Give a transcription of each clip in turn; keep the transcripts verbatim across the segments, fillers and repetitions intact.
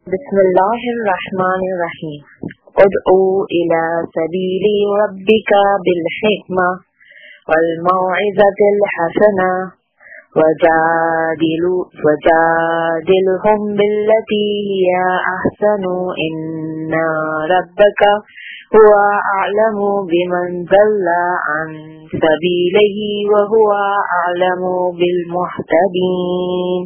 بسم الله الرحمن الرحيم. ادعو إلى سبيل ربك بالحكمة والموعظة الحسنة وجادل وجادلهم بالتي هي أحسن إن ربك هو أعلم بمن ضل عن سبيله وهو أعلم بالمهتدين.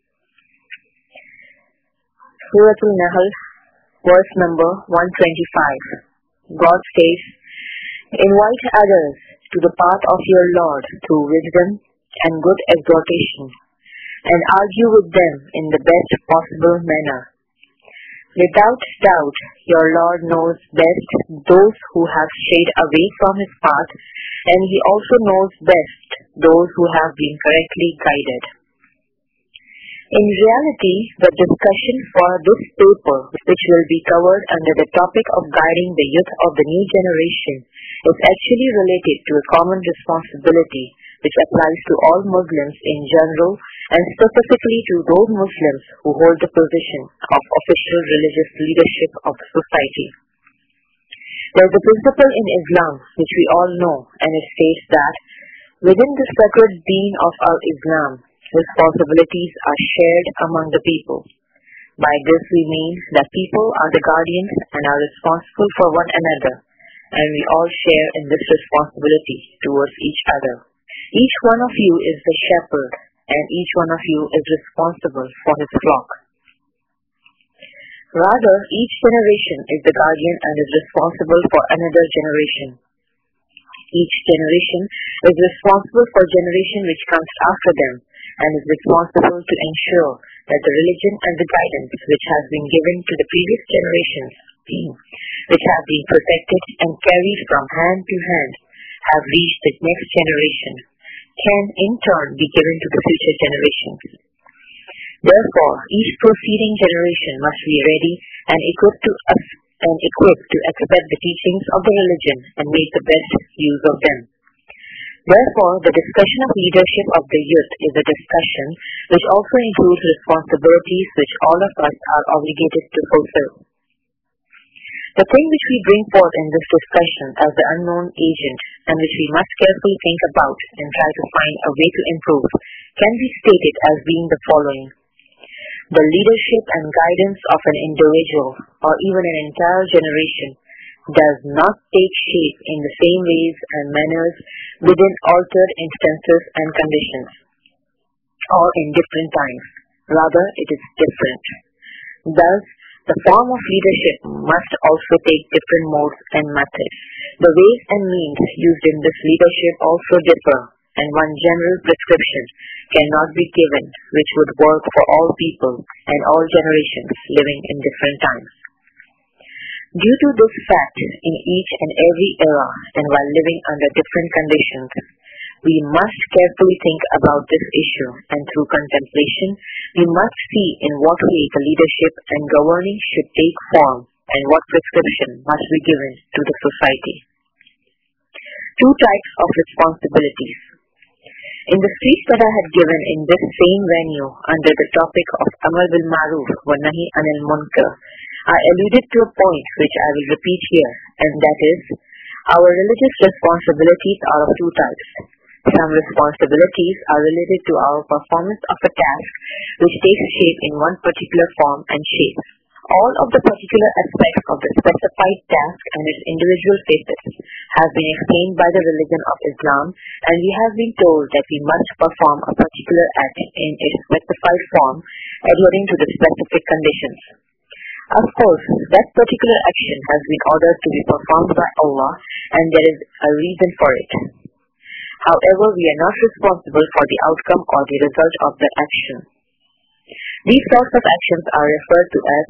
Surah Al-Nahl, verse number one twenty-five. God says, invite others to the path of your Lord through wisdom and good exhortation, and argue with them in the best possible manner. Without doubt, your Lord knows best those who have strayed away from His path, and He also knows best those who have been correctly guided. In reality, the discussion for this paper, which will be covered under the topic of guiding the youth of the new generation, is actually related to a common responsibility which applies to all Muslims in general and specifically to those Muslims who hold the position of official religious leadership of the society. There is a principle in Islam which we all know, and it states that within the sacred deen of our Islam, responsibilities are shared among the people. By this we mean that people are the guardians and are responsible for one another, and we all share in this responsibility towards each other. Each one of you is the shepherd, and each one of you is responsible for his flock. Rather, each generation is the guardian and is responsible for another generation. Each generation is responsible for generation which comes after them, and is responsible to ensure that the religion and the guidance which has been given to the previous generations, which have been protected and carried from hand to hand, have reached the next generation, can in turn be given to the future generations. Therefore, each proceeding generation must be ready and equipped to us and equipped to accept the teachings of the religion and make the best use of them. Therefore, the discussion of leadership of the youth is a discussion which also includes responsibilities which all of us are obligated to fulfill. The thing which we bring forth in this discussion as the unknown agent, and which we must carefully think about and try to find a way to improve, can be stated as being the following. The leadership and guidance of an individual or even an entire generation does not take shape in the same ways and manners within altered instances and conditions, or in different times. Rather, it is different. Thus, the form of leadership must also take different modes and methods. The ways and means used in this leadership also differ, and one general prescription cannot be given which would work for all people and all generations living in different times. Due to this fact, in each and every era and while living under different conditions, we must carefully think about this issue, and through contemplation, we must see in what way the leadership and governing should take form and what prescription must be given to the society. Two types of responsibilities. In the speech that I had given in this same venue under the topic of Amar bil Maruf wa Nahi Anil Munkar, I alluded to a point which I will repeat here, and that is, our religious responsibilities are of two types. Some responsibilities are related to our performance of a task which takes shape in one particular form and shape. All of the particular aspects of the specified task and its individual facets have been explained by the religion of Islam, and we have been told that we must perform a particular act in its specified form adhering to the specific conditions. Of course, that particular action has been ordered to be performed by Allah, and there is a reason for it. However, we are not responsible for the outcome or the result of that action. These sorts of actions are referred to as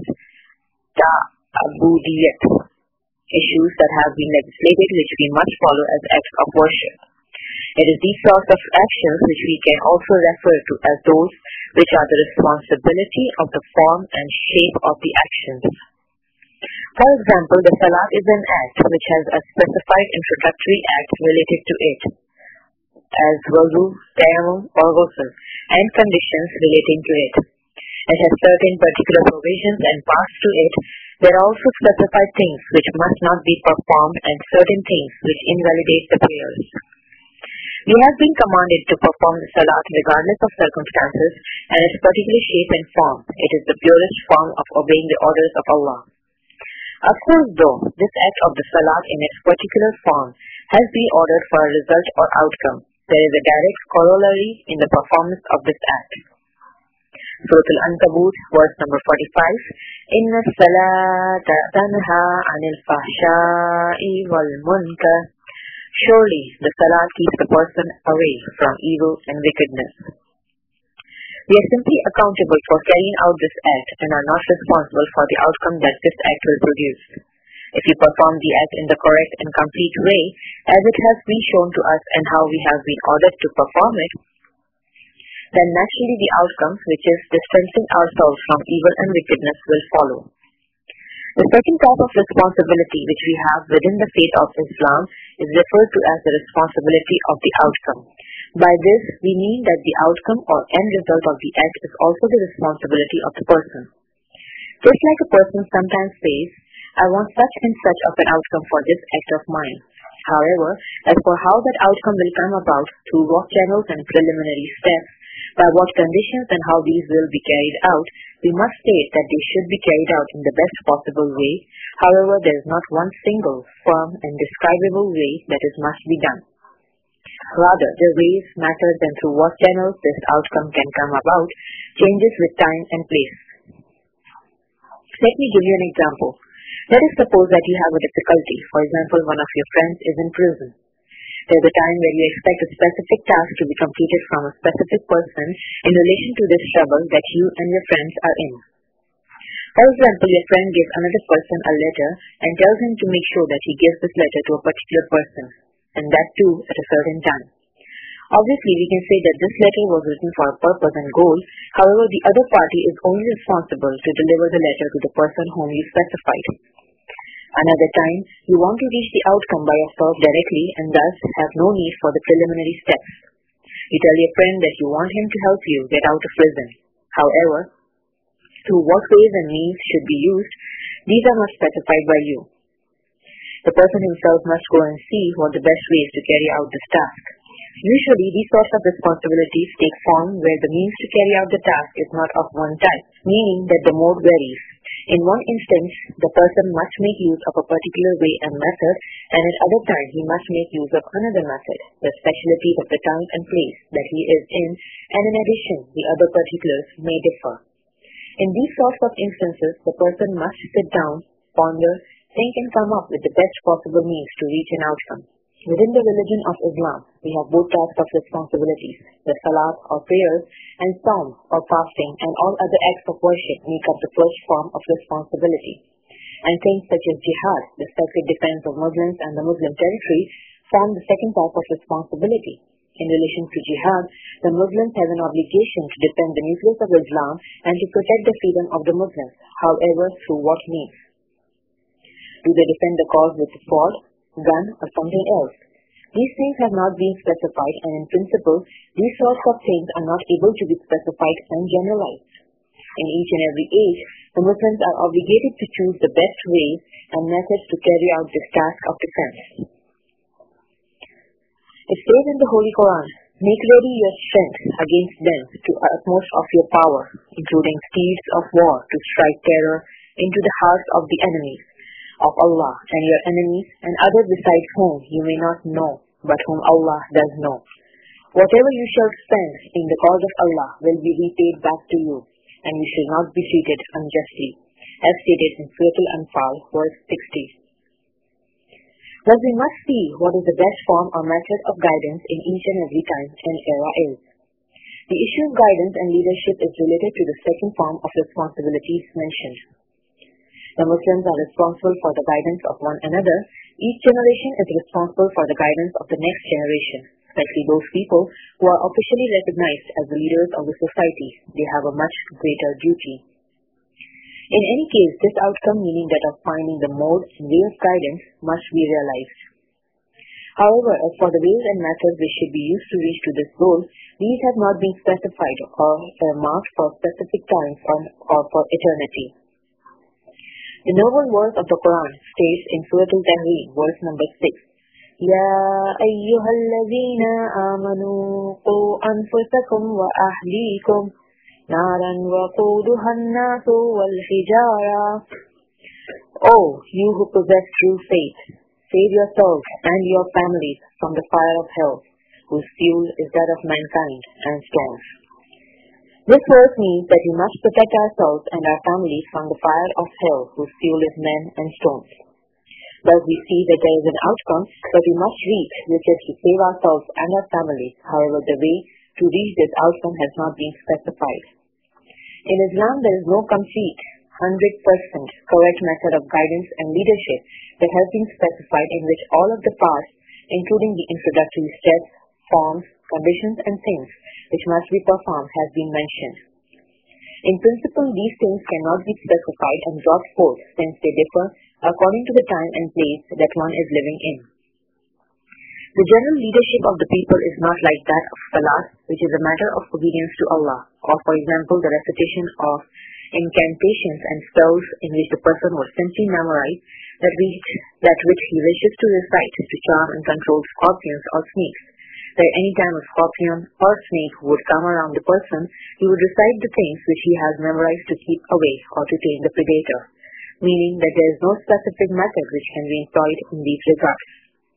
ta'abudiyat, issues that have been legislated which we must follow as acts of worship. It is these sorts of actions which we can also refer to as those which are the responsibility of the form and shape of the actions. For example, the salat is an act which has a specified introductory act related to it, as wudu, tayammum or ghusl, and conditions relating to it. It has certain particular provisions, and passed to it there are also specified things which must not be performed and certain things which invalidate the prayers. We have been commanded to perform the salat regardless of circumstances and its particular shape and form. It is the purest form of obeying the orders of Allah. Of course, though, this act of the salat in its particular form has been ordered for a result or outcome, there is a direct corollary in the performance of this act. Surah Al-Ankabut, verse number forty-five, Inna salata tanha anil fahsha'i wal munkar. Surely the salat keeps the person away from evil and wickedness. We are simply accountable for carrying out this act and are not responsible for the outcome that this act will produce. If we perform the act in the correct and complete way, as it has been shown to us and how we have been ordered to perform it, then naturally the outcome, which is distancing ourselves from evil and wickedness, will follow. The second type of responsibility which we have within the faith of Islam is referred to as the responsibility of the outcome. By this, we mean that the outcome or end result of the act is also the responsibility of the person. Just like a person sometimes says, I want such and such of an outcome for this act of mine. However, as for how that outcome will come about, through what channels and preliminary steps, by what conditions and how these will be carried out, we must state that they should be carried out in the best possible way. However, there is not one single, firm and describable way that is must be done. Rather, the ways, methods, and through what channels this outcome can come about changes with time and place. Let me give you an example. Let us suppose that you have a difficulty. For example, one of your friends is in prison. There is a time where you expect a specific task to be completed from a specific person in relation to this trouble that you and your friends are in. For example, your friend gives another person a letter and tells him to make sure that he gives this letter to a particular person, and that too at a certain time. Obviously, we can say that this letter was written for a purpose and goal. However, the other party is only responsible to deliver the letter to the person whom you specified. Another time, you want to reach the outcome by yourself directly and thus have no need for the preliminary steps. You tell your friend that you want him to help you get out of prison. However, through what ways and means should be used, these are not specified by you. The person himself must go and see what the best way is to carry out this task. Usually, these sorts of responsibilities take form where the means to carry out the task is not of one type, meaning that the mode varies. In one instance, the person must make use of a particular way and method, and at other times he must make use of another method, the speciality of the time and place that he is in, and in addition, the other particulars may differ. In these sorts of instances, the person must sit down, ponder, think and come up with the best possible means to reach an outcome. Within the religion of Islam, we have both types of responsibilities, the salat or prayers, and psalm or fasting, and all other acts of worship make up the first form of responsibility. And things such as jihad, the sacred defense of Muslims and the Muslim territory, form the second type of responsibility. In relation to jihad, the Muslims have an obligation to defend the nucleus of Islam and to protect the freedom of the Muslims, however, through what means. Do they defend the cause with the sword, gun, or something else? These things have not been specified, and in principle, these sorts of things are not able to be specified and generalized. In each and every age, the Muslims are obligated to choose the best ways and methods to carry out this task of defense. It says in the Holy Quran, make ready your strength against them to the utmost of your power, including steeds of war to strike terror into the hearts of the enemies of Allah and your enemies and others besides whom you may not know, but whom Allah does know. Whatever you shall spend in the cause of Allah will be repaid back to you, and you shall not be treated unjustly, as stated in Surah Al-Anfal, verse sixty. Thus we must see what is the best form or method of guidance in each and every time and era is. The issue of guidance and leadership is related to the second form of responsibilities mentioned. The Muslims are responsible for the guidance of one another. Each generation is responsible for the guidance of the next generation, especially those people who are officially recognized as the leaders of the society. They have a much greater duty. In any case, this outcome, meaning that of finding the mode and way of guidance, must be realized. However, as for the ways and methods which should be used to reach to this goal, these have not been specified or uh, marked for specific times or, or for eternity. The noble verse of the Quran states in Surah Al-Tahrim, verse number six, يا أيها الذين آمنوا قوا أنفسكم وأهليكم نارا وقودها الناس والحجارة. Oh, you who possess true faith, save yourselves and your families from the fire of hell, whose fuel is that of mankind and stones. This verse means that we must protect ourselves and our families from the fire of hell, whose fuel is men and stones. Thus we see that there is an outcome that we must reach, which is to save ourselves and our families. However, the way to reach this outcome has not been specified. In Islam, there is no complete, one hundred percent correct method of guidance and leadership that has been specified in which all of the parts, including the introductory steps, forms, conditions and things which must be performed, has been mentioned. In principle, these things cannot be specified and brought forth since they differ according to the time and place that one is living in. The general leadership of the people is not like that of salat, which is a matter of obedience to Allah, or for example the recitation of incantations and spells in which the person would simply memorize that which, that which he wishes to recite to charm and control scorpions or snakes. That any time a scorpion or snake would come around the person, he would recite the things which he has memorized to keep away or to tame the predator, meaning that there is no specific method which can be employed in these regards.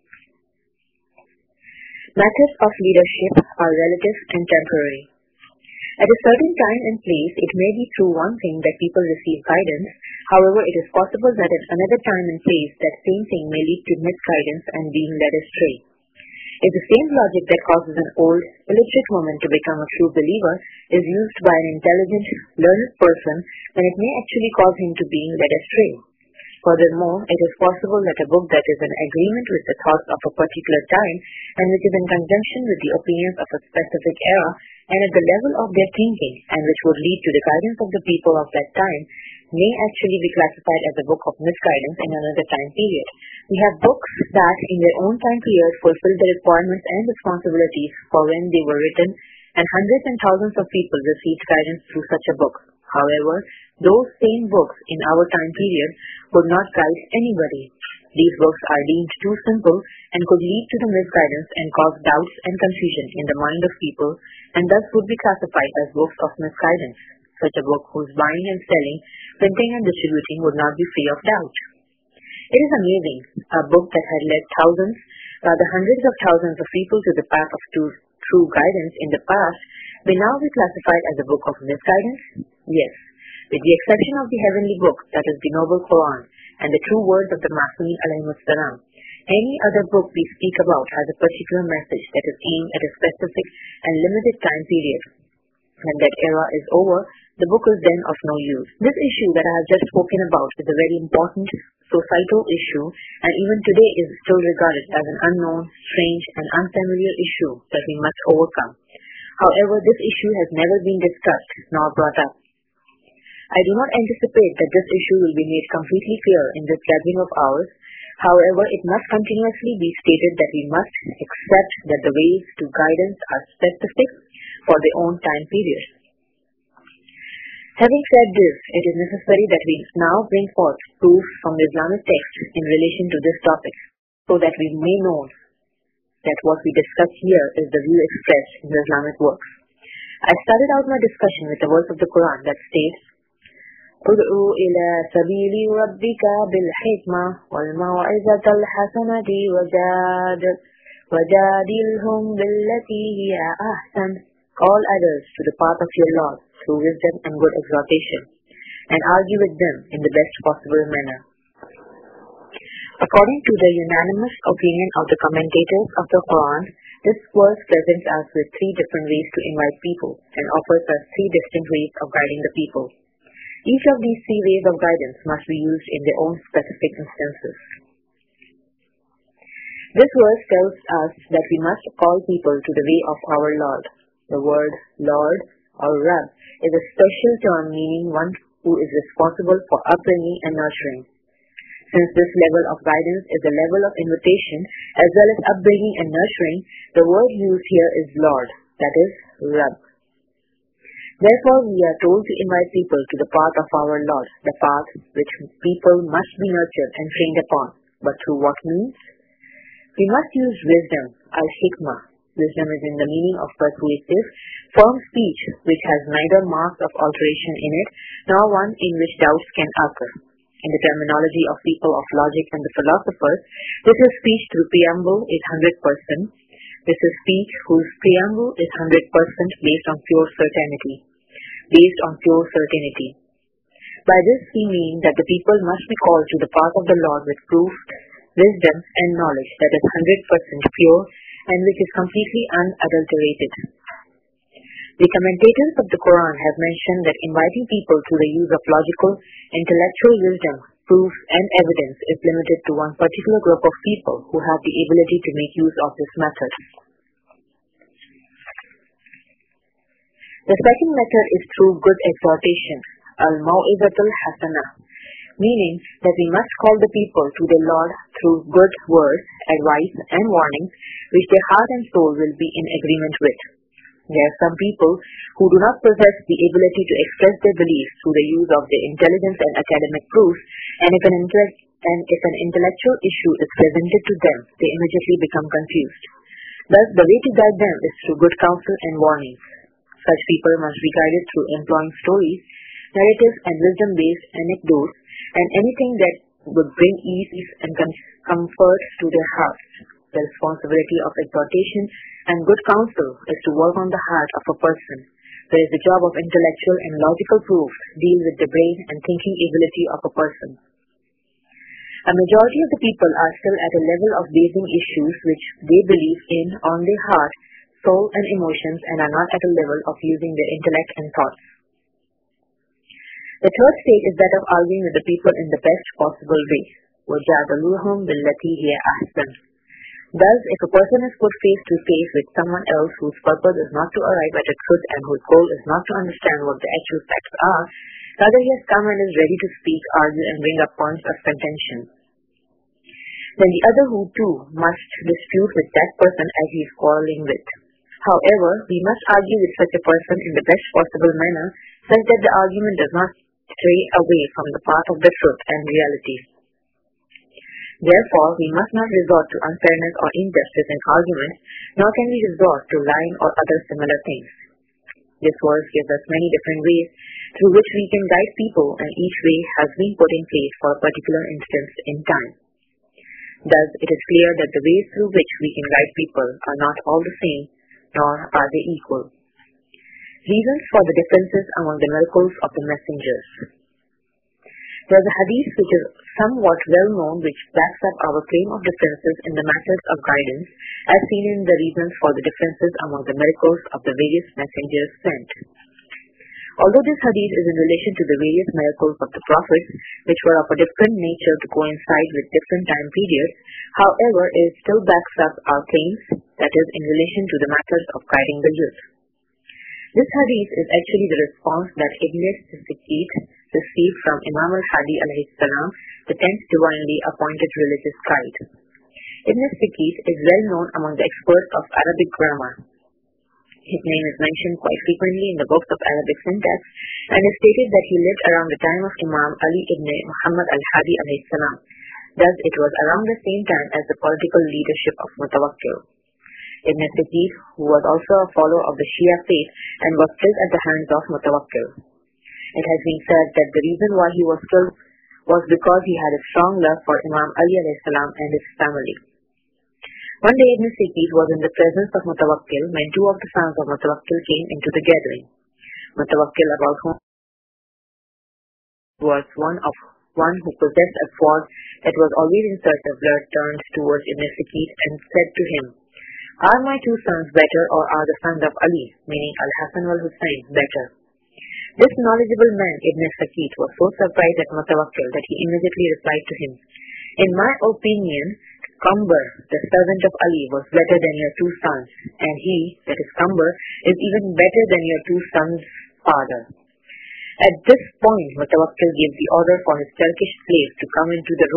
Methods of leadership are relative and temporary. At a certain time and place, it may be through one thing that people receive guidance. However, it is possible that at another time and place, that same thing may lead to misguidance and being led astray. If the same logic that causes an old, illiterate woman to become a true believer is used by an intelligent, learned person, then it may actually cause him to being led astray. Furthermore, it is possible that a book that is in agreement with the thoughts of a particular time and which is in conjunction with the opinions of a specific era and at the level of their thinking and which would lead to the guidance of the people of that time may actually be classified as a book of misguidance in another time period. We have books that in their own time period fulfill the requirements and responsibilities for when they were written, and hundreds and thousands of people received guidance through such a book. However, those same books in our time period would not guide anybody. These books are deemed too simple and could lead to the misguidance and cause doubts and confusion in the mind of people, and thus would be classified as books of misguidance. Such a book whose buying and selling, printing and distributing would not be free of doubt. It is amazing, a book that had led thousands, rather hundreds of thousands of people to the path of true, true guidance in the past, may now be classified as a book of misguidance? Yes, with the exception of the heavenly book, that is the noble Quran, and the true words of the Masumeen alayhimus salam. Any other book we speak about has a particular message that is aimed at a specific and limited time period. When that era is over, the book is then of no use. This issue that I have just spoken about is a very important societal issue, and even today is still regarded as an unknown, strange, and unfamiliar issue that we must overcome. However, this issue has never been discussed nor brought up. I do not anticipate that this issue will be made completely clear in this gathering of ours. However, it must continuously be stated that we must accept that the ways to guidance are specific for their own time period. Having said this, it is necessary that we now bring forth proof from the Islamic text in relation to this topic, so that we may know that what we discuss here is the view expressed in the Islamic works. I started out my discussion with the verse of the Quran that states, "Ud'u ila sabili rabbika bil hikmah wal maw'izati al hasanati wajad wajadilhum billati hiya ahsan." Call others to the path of your Lord through wisdom and good exhortation, and argue with them in the best possible manner. According to the unanimous opinion of the commentators of the Quran, this verse presents us with three different ways to invite people and offers us three distinct ways of guiding the people. Each of these three ways of guidance must be used in their own specific instances. This verse tells us that we must call people to the way of our Lord. The word Lord or Rabb is a special term meaning one who is responsible for upbringing and nurturing. Since this level of guidance is a level of invitation as well as upbringing and nurturing, the word used here is Lord, that is, Rabb. Therefore, we are told to invite people to the path of our Lord, the path which people must be nurtured and trained upon. But through what means? We must use wisdom, al-hikmah. Wisdom is in the meaning of persuasive, firm speech which has neither marks of alteration in it, nor one in which doubts can occur. In the terminology of people of logic and the philosophers, this is speech through preamble is one hundred percent. This is speech whose preamble is one hundred percent based on pure certainty. Based on pure certainty. By this we mean that the people must be called to the path of the Lord with proof, wisdom, and knowledge that is one hundred percent pure and which is completely unadulterated. The commentators of the Quran have mentioned that inviting people to the use of logical, intellectual wisdom, proof, and evidence is limited to one particular group of people who have the ability to make use of this method. The second method is through good exhortation, al-mau'izatul hasanah, meaning that we must call the people to the Lord through good words, advice, and warnings which their heart and soul will be in agreement with. There are some people who do not possess the ability to express their beliefs through the use of their intelligence and academic proofs, and if an, intellect- and if an intellectual issue is presented to them, they immediately become confused. Thus, the way to guide them is through good counsel and warnings. Such people must be guided through employing stories, narratives, and wisdom-based anecdotes, and anything that would bring ease and comfort to their hearts. The responsibility of exhortation and good counsel is to work on the heart of a person, whereas the job of intellectual and logical proof deal with the brain and thinking ability of a person. A majority of the people are still at a level of basing issues which they believe in on their heart, soul, and emotions, and are not at a level of using their intellect and thoughts. The third state is that of arguing with the people in the best possible way. وَجَادَلُوهُمْ بِالَّتِي هِيَ أَحْسَنُ. Thus, if a person is put face to face with someone else whose purpose is not to arrive at a truth and whose goal is not to understand what the actual facts are, rather he has come and is ready to speak, argue, and bring up points of contention, then the other who too must dispute with that person as he is quarreling with. However, we must argue with such a person in the best possible manner, such that the argument does not stray away from the path of the truth and reality. Therefore, we must not resort to unfairness or injustice in argument, nor can we resort to lying or other similar things. This verse gives us many different ways through which we can guide people, and each way has been put in place for a particular instance in time. Thus, it is clear that the ways through which we can guide people are not all the same, nor are they equal. Reasons for the differences among the miracles of the messengers. There is a hadith which is somewhat well known which backs up our claim of differences in the matters of guidance, as seen in the reasons for the differences among the miracles of the various messengers sent. Although this hadith is in relation to the various miracles of the prophets, which were of a different nature to coincide with different time periods, however, it still backs up our claims, that is, in relation to the matters of guiding the youth. This hadith is actually the response that Ibn Sikit received from Imam al-Hadi alayhi salam, the tenth divinely appointed religious guide. Ibn Sikit is well known among the experts of Arabic grammar. His name is mentioned quite frequently in the books of Arabic syntax, and is stated that he lived around the time of Imam Ali ibn Muhammad al-Hadi alayhi salam. Thus, it was around the same time as the political leadership of Mutawakkil. Ibn Sikit, who was also a follower of the Shia faith and was killed at the hands of Mutawakkil. It has been said that the reason why he was killed was because he had a strong love for Imam Ali alayhi salam and his family. One day Ibn Sikit was in the presence of Mutawakkil when two of the sons of Mutawakkil came into the gathering. Mutawakkil, about whom was one of one who possessed a sword that was always in search of blood, turned towards Ibn Sikit and said to him, "Are my two sons better, or are the sons of Ali, meaning Al-Hasan wal-Hussein, better?" This knowledgeable man, Ibn Sikit, was so surprised at Mutawakkil that he immediately replied to him, "In my opinion, Qambar, the servant of Ali, was better than your two sons, and he, that is Qambar, is even better than your two sons' father." At this point, Mutawakkil gave the order for his Turkish slave to come into the room,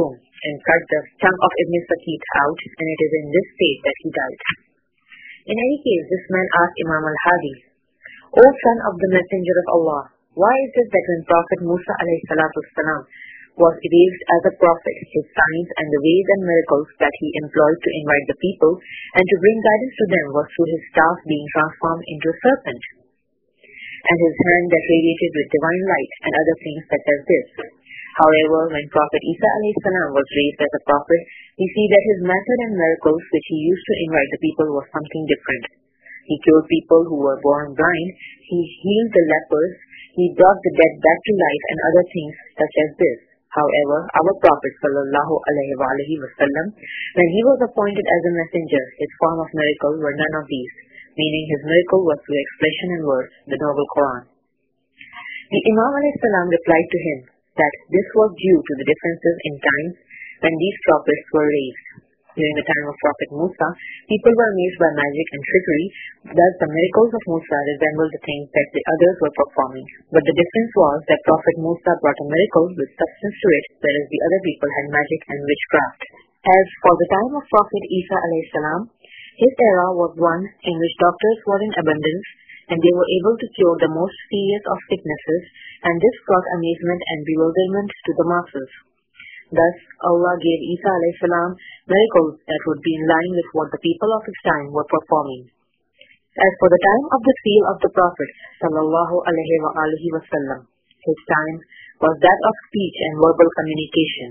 and cut the tongue of Ibn Sakit out, and it is in this state that he died. In any case, this man asked Imam al-Hadi, O son of the Messenger of Allah, why is it that when Prophet Musa alayhi salatu wasalam was raised as a prophet, his signs and the ways and miracles that he employed to invite the people and to bring guidance to them was through his staff being transformed into a serpent, and his hand that radiated with divine light, and other things such as this? However, when Prophet Isa alayhi salam was raised as a prophet, we see that his method and miracles which he used to invite the people was something different. He cured people who were born blind, he healed the lepers, he brought the dead back to life, and other things such as this. However, our Prophet sallallahu alaihi wasallam, when he was appointed as a messenger, his form of miracle were none of these, meaning his miracle was through expression and words, the noble Quran. The Imam alayhi salam replied to him that this was due to the differences in times when these prophets were raised. During the time of Prophet Musa, people were amazed by magic and trickery, thus the miracles of Musa resembled the things that the others were performing. But the difference was that Prophet Musa brought a miracle with substance to it, whereas the other people had magic and witchcraft. As for the time of Prophet Isa alayhi salam, his era was one in which doctors were in abundance, and they were able to cure the most serious of sicknesses, and this brought amazement and bewilderment to the masses. Thus, Allah gave Isa alayhi salam miracles that would be in line with what the people of his time were performing. As for the time of the seal of the Prophet sallallahu alaihi wa alihi wasallam, his time was that of speech and verbal communication,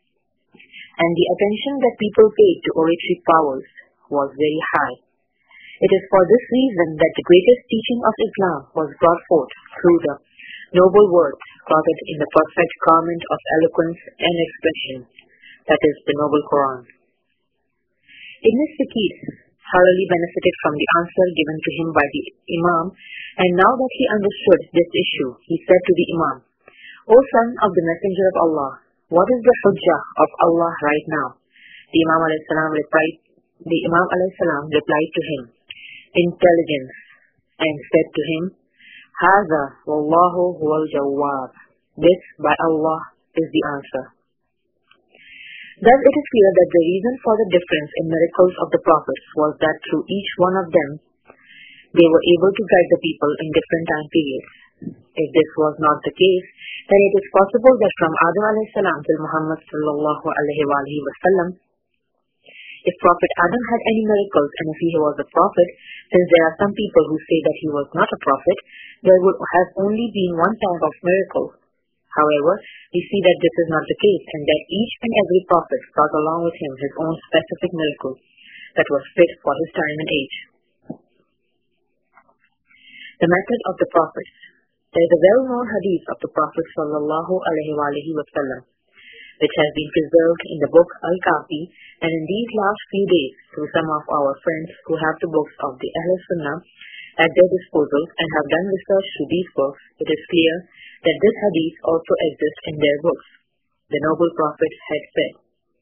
and the attention that people paid to oratory powers was very high. It is for this reason that the greatest teaching of Islam was brought forth through the noble words clothed in the perfect garment of eloquence and expression, that is, the noble Quran. Ibn Sakit thoroughly benefited from the answer given to him by the Imam, and now that he understood this issue, he said to the Imam, O son of the Messenger of Allah, what is the hujjah of Allah right now? The Imam alayhi salam replied, the Imam alayhi salam replied to him, intelligence, and said to him, Haza wallahu huwal jawab. This, by Allah, is the answer. Thus it is clear that the reason for the difference in miracles of the prophets was that through each one of them, they were able to guide the people in different time periods. If this was not the case, then it is possible that from Adam alayhi salam till Muhammad sallallahu alaihi wa sallam, if Prophet Adam had any miracles and if he was a prophet, since there are some people who say that he was not a prophet, there would have only been one type of miracle. However, we see that this is not the case, and that each and every prophet brought along with him his own specific miracle that was fit for his time and age. The method of the prophets. There is a well-known hadith of the Prophet sallallahu alaihi wasallam, which has been preserved in the book Al-Kafi, and in these last few days, through some of our friends who have the books of the Ahl Sunnah at their disposal and have done research to these books, it is clear that this hadith also exists in their books. The noble Prophet had said,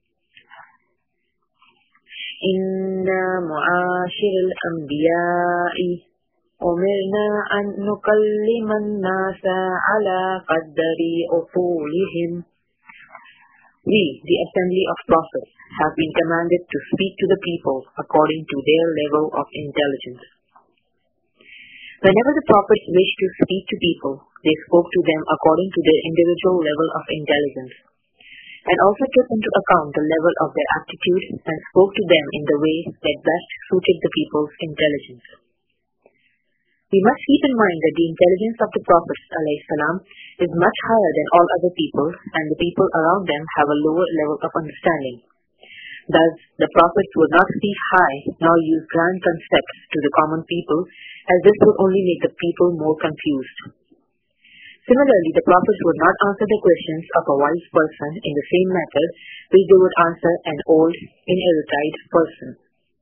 Inna mu'ashir al-anbiya'i umirna an nukalliman nasa ala qaddari uqulihim. We, the assembly of prophets, have been commanded to speak to the people according to their level of intelligence. Whenever the prophets wished to speak to people, they spoke to them according to their individual level of intelligence, and also took into account the level of their aptitude and spoke to them in the way that best suited the people's intelligence. We must keep in mind that the intelligence of the Prophet ﷺ is much higher than all other people, and the people around them have a lower level of understanding. Thus, the prophets would not speak high nor use grand concepts to the common people, as this would only make the people more confused. Similarly, the prophets would not answer the questions of a wise person in the same method which they would answer an old, inerudite person.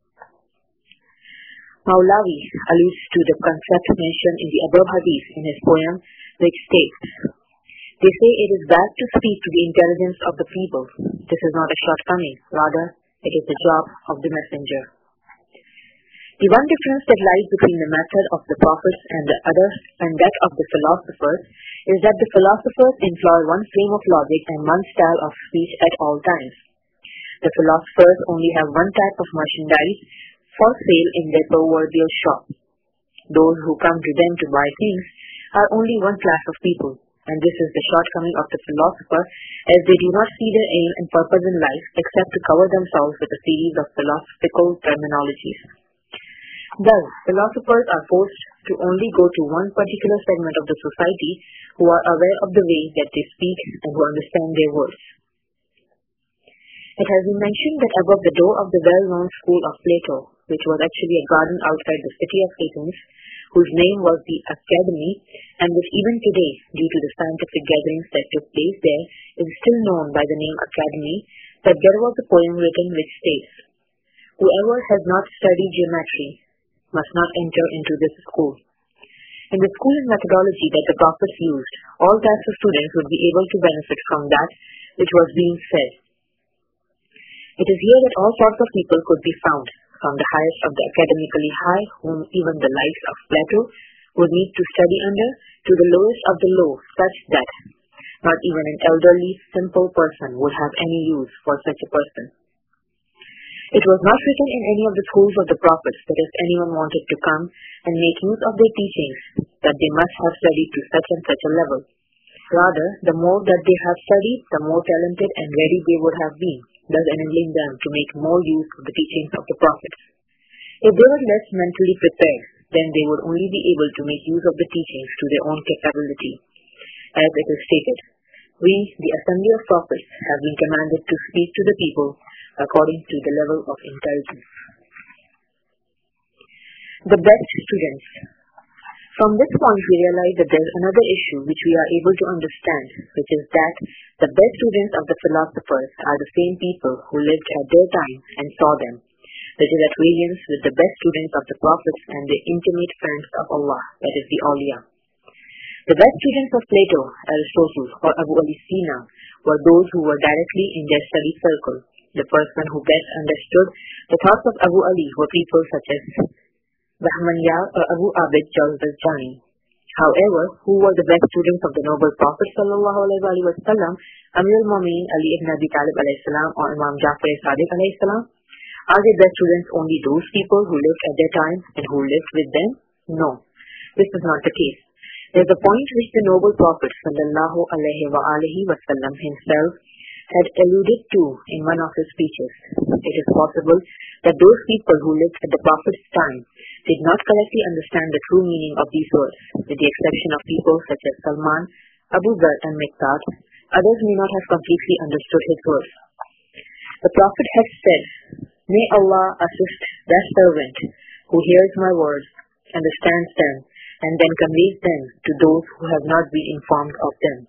Maulavi alludes to the concept mentioned in the above hadith in his poem, which states, They say it is bad to speak to the intelligence of the people. This is not a shortcoming, rather, it is the job of the messenger. The one difference that lies between the method of the prophets and the other and that of the philosophers is that the philosophers employ one frame of logic and one style of speech at all times, The philosophers only have one type of merchandise for sale in their proverbial shop. Those who come to them to buy things are only one class of people, and this is the shortcoming of the philosopher, as they do not see their aim and purpose in life except to cover themselves with a series of philosophical terminologies. Thus, philosophers are forced to only go to one particular segment of the society who are aware of the way that they speak and who understand their words. It has been mentioned that above the door of the well-known school of Plato, which was actually a garden outside the city of Athens, whose name was the Academy, and which even today, due to the scientific gatherings that took place there, is still known by the name Academy, that there was a poem written which states, "Whoever has not studied geometry must not enter into this school." In the school and methodology that the prophets used, all types of students would be able to benefit from that which was being said. It is here that all sorts of people could be found, from the highest of the academically high, whom even the likes of Plato would need to study under, to the lowest of the low, such that not even an elderly, simple person would have any use for such a person. It was not written in any of the schools of the prophets that if anyone wanted to come and make use of their teachings, that they must have studied to such and such a level. Rather, the more that they have studied, the more talented and ready they would have been, thus enabling them to make more use of the teachings of the prophets. If they were less mentally prepared, then they would only be able to make use of the teachings to their own capability. As it is stated, we, the assembly of prophets, have been commanded to speak to the people according to the level of intelligence. The best students. From this point we realize that there is another issue which we are able to understand, which is that the best students of the philosophers are the same people who lived at their time and saw them, which is at variance with the best students of the prophets and the intimate friends of Allah, that is the awliya. The best students of Plato, Aristotle, or Abu Ali Sina were those who were directly in their study circle. The person who best understood the thoughts of Abu Ali were people such as Bahman-Yar or Abu Abid Jawzajani. However, who were the best students of the noble Prophet sallallahu alaihi wasallam, Amir al-Mu'minin Ali ibn Abi Talib alayhi salam or Imam Jafar Sadiq alayhi salam? Are the best students only those people who lived at their time and who lived with them? No, this is not the case. There is a point which the noble Prophet sallallahu alaihi wa alihi wasallam himself had alluded to in one of his speeches. It is possible that those people who lived at the Prophet's time did not correctly understand the true meaning of these words, with the exception of people such as Salman, Abu Dhar and Miqdad. Others may not have completely understood his words. The Prophet had said, "May Allah assist that servant who hears my words, understands them, and then conveys them to those who have not been informed of them."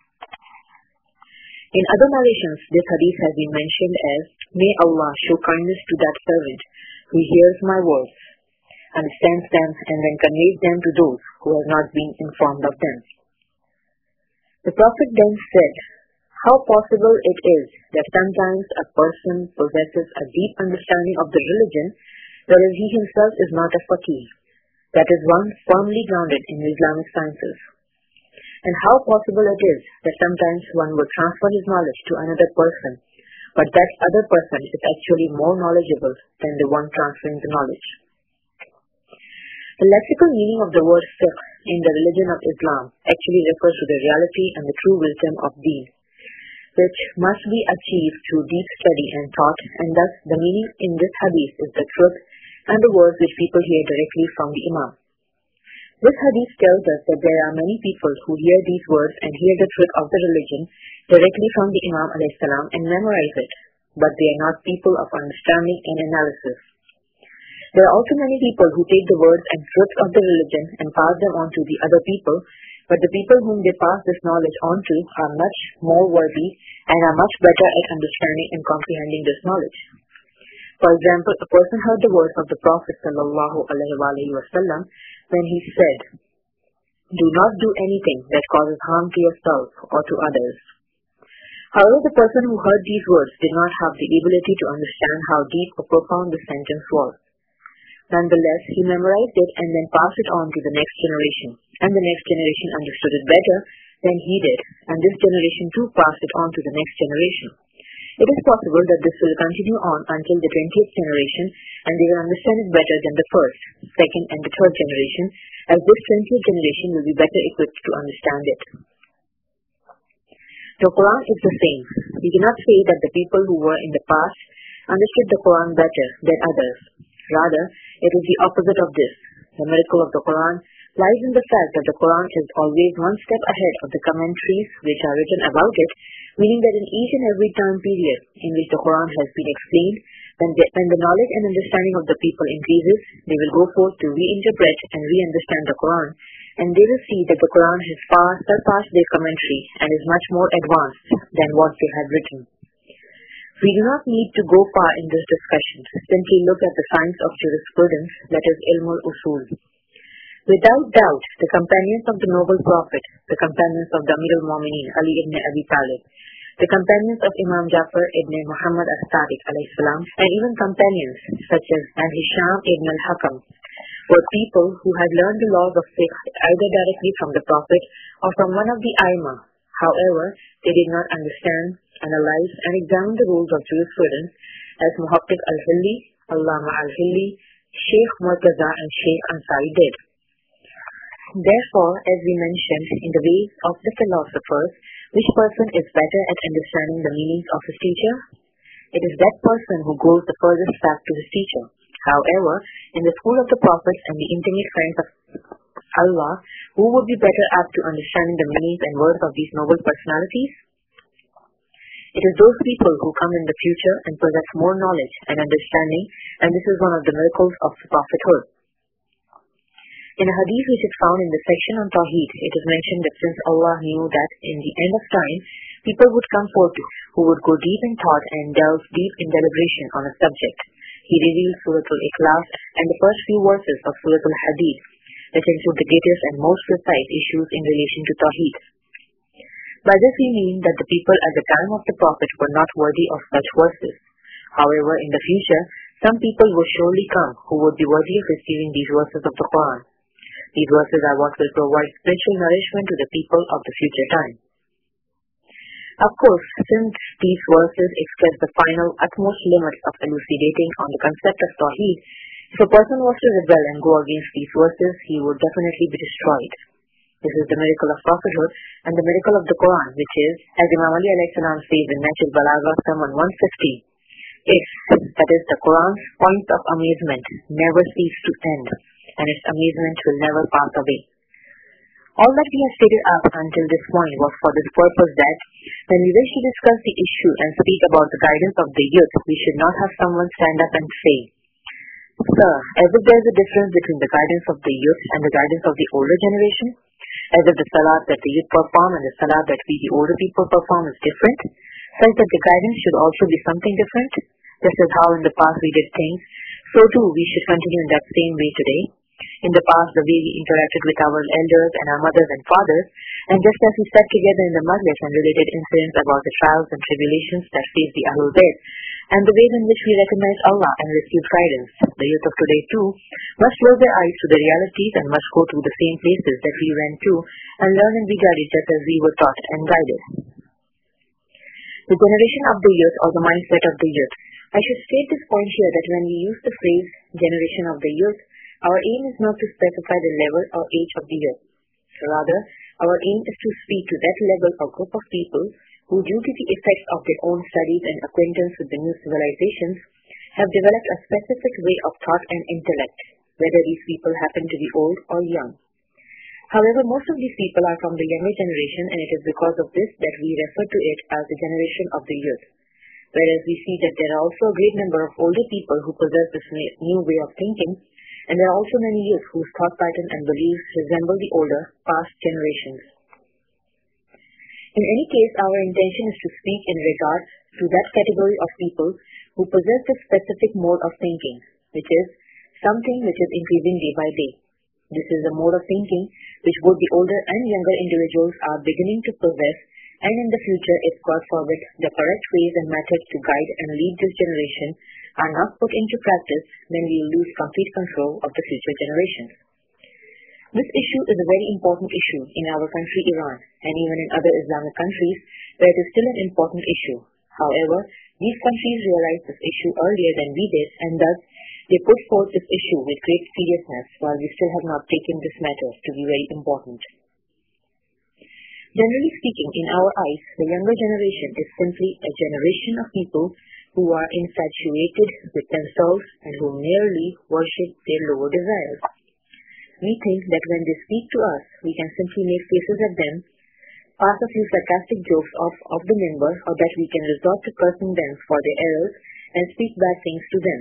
In other narrations, this hadith has been mentioned as, "May Allah show kindness to that servant who hears my words, understands them, and then conveys them to those who have not been informed of them." The Prophet then said, "How possible it is that sometimes a person possesses a deep understanding of the religion, whereas he himself is not a faqih, that is one firmly grounded in the Islamic sciences. And how possible it is that sometimes one would transfer his knowledge to another person, but that other person is actually more knowledgeable than the one transferring the knowledge." The lexical meaning of the word fiqh in the religion of Islam actually refers to the reality and the true wisdom of deen, which must be achieved through deep study and thought, and thus the meaning in this hadith is the truth and the words which people hear directly from the Imam. This hadith tells us that there are many people who hear these words and hear the truth of the religion directly from the Imam alayhi salam and memorize it, but they are not people of understanding and analysis. There are also many people who take the words and truths of the religion and pass them on to the other people, but the people whom they pass this knowledge on to are much more worthy and are much better at understanding and comprehending this knowledge. For example, a person heard the words of the Prophet sallallahu alaihi wasallam when he said, "Do not do anything that causes harm to yourself or to others." However, the person who heard these words did not have the ability to understand how deep or profound the sentence was. Nonetheless, he memorized it and then passed it on to the next generation, and the next generation understood it better than he did, and this generation too passed it on to the next generation. It is possible that this will continue on until the twentieth generation, and they will understand it better than the first, second, and the third generation, as this twentieth generation will be better equipped to understand it. The Quran is the same. We cannot say that the people who were in the past understood the Quran better than others. Rather, it is the opposite of this. The miracle of the Quran lies in the fact that the Quran is always one step ahead of the commentaries which are written about it, meaning that in each and every time period in which the Quran has been explained, when the, when the knowledge and understanding of the people increases, they will go forth to reinterpret and re-understand the Quran, and they will see that the Quran has far surpassed their commentary and is much more advanced than what they had written. We do not need to go far in this discussion. Simply look at the science of jurisprudence, that is ilmul usul. Without doubt, the companions of the noble prophet, the companions of the Amir al-Mu'mineen Ali ibn Abi Talib, the companions of Imam Jafar ibn Muhammad as-Sadiq alayhi salam, and even companions such as An Hisham ibn al-Hakam, were people who had learned the laws of fiqh either directly from the Prophet or from one of the Aima. However, they did not understand, analyze, and examine the rules of jurisprudence as Muhaqqiq al-Hilli, Allama al-Hilli, Sheikh Murtaza, and Sheikh Ansari did. Therefore, as we mentioned in the ways of the philosophers, which person is better at understanding the meanings of his teacher? It is that person who goes the furthest back to his teacher. However, in the school of the prophets and the intimate friends of Allah, who would be better apt to understanding the meanings and words of these noble personalities? It is those people who come in the future and possess more knowledge and understanding, and this is one of the miracles of the prophethood. In a hadith which is found in the section on Tawheed, it is mentioned that since Allah knew that in the end of time, people would come forth who would go deep in thought and delve deep in deliberation on a subject, He revealed Surah Al-Ikhlas and the first few verses of Surah Al-Hadid, that include the greatest and most precise issues in relation to Tawheed. By this we mean that the people at the time of the Prophet were not worthy of such verses. However, in the future, some people will surely come who would be worthy of receiving these verses of the Quran. These verses are what will provide spiritual nourishment to the people of the future time. Of course, since these verses express the final, utmost limits of elucidating on the concept of Tawheed, if a person was to rebel and go against these verses, he would definitely be destroyed. This is the miracle of prophethood and the miracle of the Quran, which is, as Imam Ali alayhi salam says in Nahj al-Balagha, Sermon one fifty, if, that is, the Quran's points of amazement never cease to end, and its amazement will never pass away. All that we have stated up until this point was for this purpose that, when we wish to discuss the issue and speak about the guidance of the youth, we should not have someone stand up and say, Sir, as if there is a difference between the guidance of the youth and the guidance of the older generation, as if the salat that the youth perform and the salat that we the older people perform is different, such that the guidance should also be something different. Just as how in the past we did things, so too we should continue in that same way today. In the past, the way we interacted with our elders and our mothers and fathers, and just as we sat together in the majlis and related incidents about the trials and tribulations that face the Ahlul Bayt, and the ways in which we recognize Allah and receive guidance, the youth of today too must close their eyes to the realities and must go to the same places that we went to and learn and be guided just as we were taught and guided. The generation of the youth or the mindset of the youth. I should state this point here that when we use the phrase generation of the youth, our aim is not to specify the level or age of the youth. Rather, our aim is to speak to that level or group of people who, due to the effects of their own studies and acquaintance with the new civilizations, have developed a specific way of thought and intellect, whether these people happen to be old or young. However, most of these people are from the younger generation, and it is because of this that we refer to it as the generation of the youth. Whereas we see that there are also a great number of older people who possess this new way of thinking, and there are also many youth whose thought pattern and beliefs resemble the older, past generations. In any case, our intention is to speak in regard to that category of people who possess this specific mode of thinking, which is something which is increasing day by day. This is the mode of thinking which both the older and younger individuals are beginning to possess, and in the future, if God forbid, the correct ways and methods to guide and lead this generation are not put into practice, then we will lose complete control of the future generations. This issue is a very important issue in our country Iran, and even in other Islamic countries where it is still an important issue. However, These countries realized this issue earlier than we did, and thus they put forth this issue with great seriousness, while we still have not taken this matter to be very important. Generally speaking, in our eyes, the younger generation is simply a generation of people who are infatuated with themselves and who merely worship their lower desires. We think that when they speak to us, we can simply make faces at them, pass a few sarcastic jokes off of the member, or that we can resort to cursing them for their errors and speak bad things to them.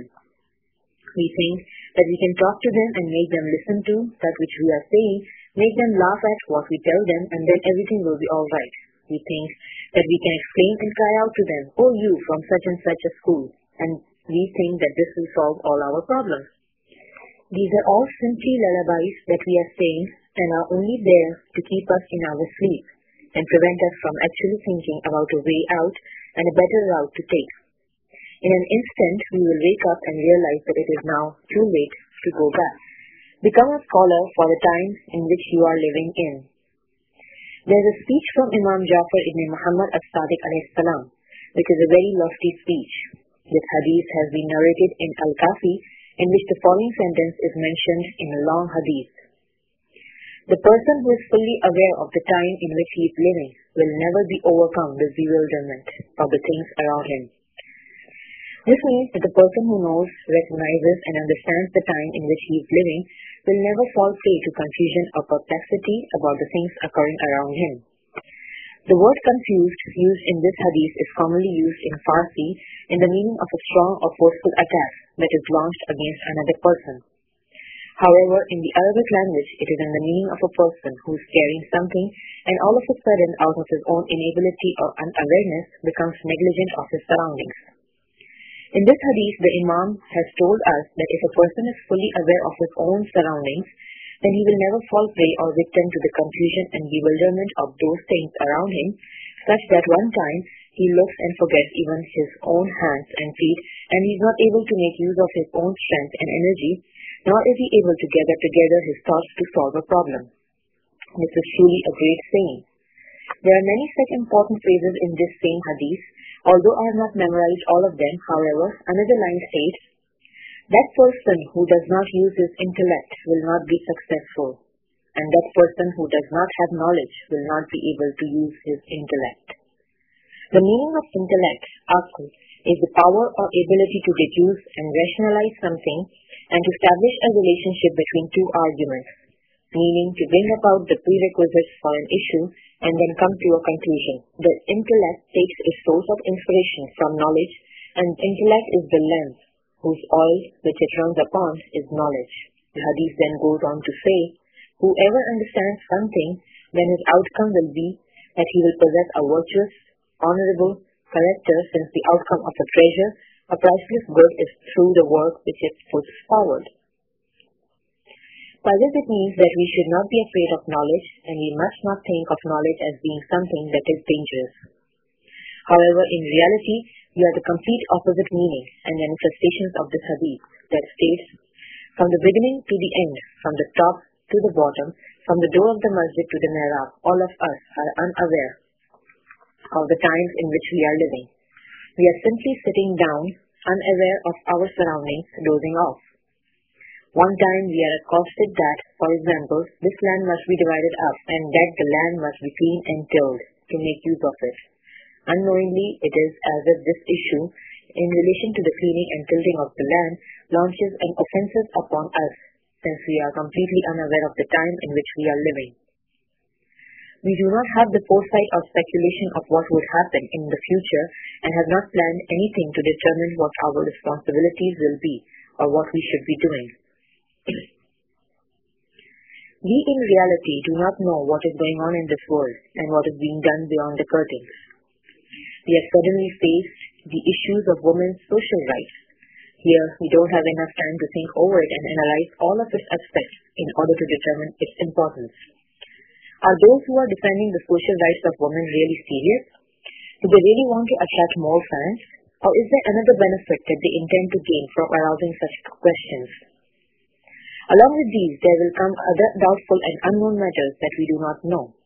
We think that we can talk to them and make them listen to that which we are saying, make them laugh at what we tell them, and then everything will be all right. We think that we can exclaim and cry out to them, "Oh, you from such and such a school," and we think that this will solve all our problems. These are all simply lullabies that we are saying and are only there to keep us in our sleep and prevent us from actually thinking about a way out and a better route to take. In an instant, we will wake up and realize that it is now too late to go back. Become a scholar for the times in which you are living in. There is a speech from Imam Jafar ibn Muhammad as-Sadiq alayhi salam, which is a very lofty speech. This hadith has been narrated in Al-Kafi, in which the following sentence is mentioned in a long hadith. The person who is fully aware of the time in which he is living will never be overcome with bewilderment of the things around him. This means that the person who knows, recognizes, and understands the time in which he is living will never fall prey to confusion or perplexity about the things occurring around him. The word confused used in this hadith is commonly used in Farsi in the meaning of a strong or forceful attack that is launched against another person. However, in the Arabic language, it is in the meaning of a person who is carrying something and all of a sudden, out of his own inability or unawareness, becomes negligent of his surroundings. In this hadith, the Imam has told us that if a person is fully aware of his own surroundings, then he will never fall prey or victim to the confusion and bewilderment of those things around him, such that one time he looks and forgets even his own hands and feet, and he is not able to make use of his own strength and energy, nor is he able to gather together his thoughts to solve a problem. This is truly a great saying. There are many such important phrases in this same hadith. Although I have not memorized all of them, however, another line states, "That person who does not use his intellect will not be successful, and that person who does not have knowledge will not be able to use his intellect." The meaning of intellect, aql, is the power or ability to deduce and rationalize something and to establish a relationship between two arguments, meaning to bring about the prerequisites for an issue and then come to a conclusion. The intellect takes its source of inspiration from knowledge, and intellect is the lens whose oil which it runs upon is knowledge. The hadith then goes on to say, "Whoever understands something, then his outcome will be that he will possess a virtuous, honorable character, since the outcome of a treasure, a priceless good, is through the work which it puts forward." By this it means that we should not be afraid of knowledge, and we must not think of knowledge as being something that is dangerous. However, in reality, we are the complete opposite meaning and manifestations of this hadith that states, "From the beginning to the end, from the top to the bottom, from the door of the masjid to the mihrab, all of us are unaware of the times in which we are living. We are simply sitting down, unaware of our surroundings, dozing off. One time we are accosted that, for example, this land must be divided up and that the land must be cleaned and tilled to make use of it. Unknowingly, it is as if this issue, in relation to the cleaning and tilling of the land, launches an offense upon us, since we are completely unaware of the time in which we are living. We do not have the foresight or speculation of what would happen in the future and have not planned anything to determine what our responsibilities will be or what we should be doing. We in reality do not know what is going on in this world and what is being done beyond the curtains. We have suddenly faced the issues of women's social rights. Here, we don't have enough time to think over it and analyze all of its aspects in order to determine its importance. Are those who are defending the social rights of women really serious? Do they really want to attract more fans? Or is there another benefit that they intend to gain from arousing such questions? Along with these, there will come other doubtful and unknown matters that we do not know.